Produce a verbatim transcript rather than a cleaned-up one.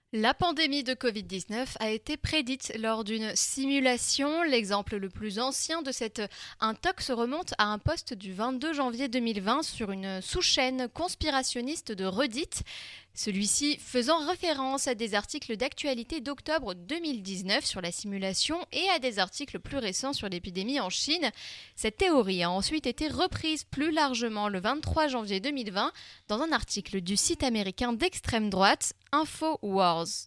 La pandémie de covid dix-neuf a été prédite lors d'une simulation. L'exemple le plus ancien de cette intox remonte à un post du vingt-deux janvier deux mille vingt sur une sous-chaîne conspirationniste de Reddit. Celui-ci faisant référence à des articles d'actualité d'octobre deux mille dix-neuf sur la simulation et à des articles plus récents sur l'épidémie en Chine. Cette théorie a ensuite été reprise plus largement le vingt-trois janvier deux mille vingt dans un article du site américain d'extrême droite InfoWars.